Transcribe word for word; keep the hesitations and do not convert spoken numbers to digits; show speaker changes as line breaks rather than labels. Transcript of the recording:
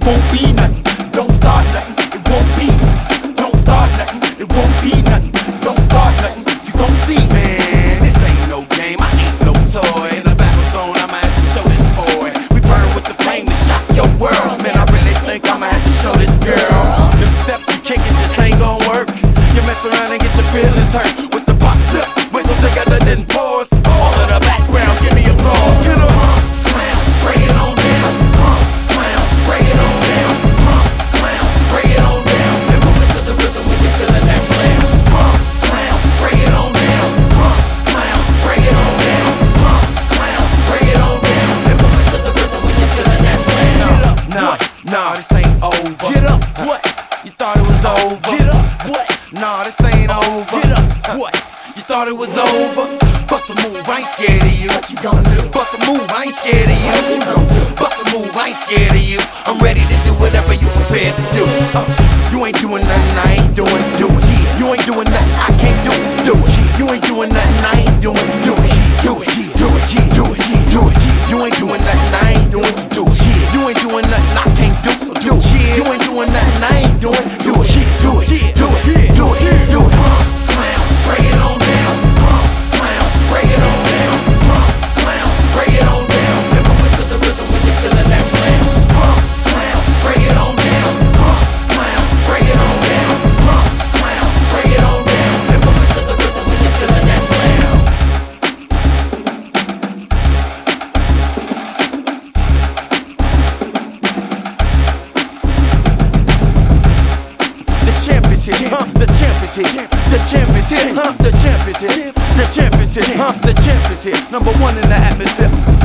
won't be nothing. Don't start nothing, it won't be. Don't start nothing, it won't be nothing. Don't start nothing, you gon' see. Man, this ain't no game, I ain't no toy. In the battle zone, I'ma have to show this boy. We burn with the flame to shock your world. Man, I really think I'ma have to show this girl. Them steps you kickin' just ain't gon' work. You mess around and get your feelings hurt. With the pop flip, wiggle together then pause. All of the background, give me applause. Get up, clown, bring it on down. Clown, bring it on down. Clown, bring it on down. And move it to the rhythm when you're feeling that sound. Clown, bring it on down. Clown, bring it on down. Clown, bring it on down. And move it to the rhythm when you're feeling that sound. Get up, nah, nah, this ain't over. Get up, what? You thought it was over? Get up, what? Nah, this ain't over. Get up, what? You thought it was over? Bust a move, I ain't scared of you. What you gonna do? Bust a move, I ain't scared of you. What you gonna do? Bust a move, I ain't scared of you. I'm ready to do whatever you prepared to do. Uh, you ain't doing nothing I ain't doing, do it. You ain't doing nothing I can't do, do it. You ain't doing nothing I ain't doing, do it. Do it, do it, do it, do it. You ain't doing nothing I ain't doing, so do it. You ain't doing nothing I can't do, so do it. You ain't doing nothing I ain't doing, so do it. Do it, do it, do it, do it. Clown, bring it on down. Clown, bring it on down. Clown, bring it on down. And move it to the rhythm when you're feeling that sound. Clown, bring it on down. Clown, bring it on down. Clown, bring it on down. And move it to the rhythm when you're feeling that sound. The champ is here, huh? The champ is here. The champ is here, huh? The champ is here. The champ is here, huh? The champ is here. Number one in the atmosphere.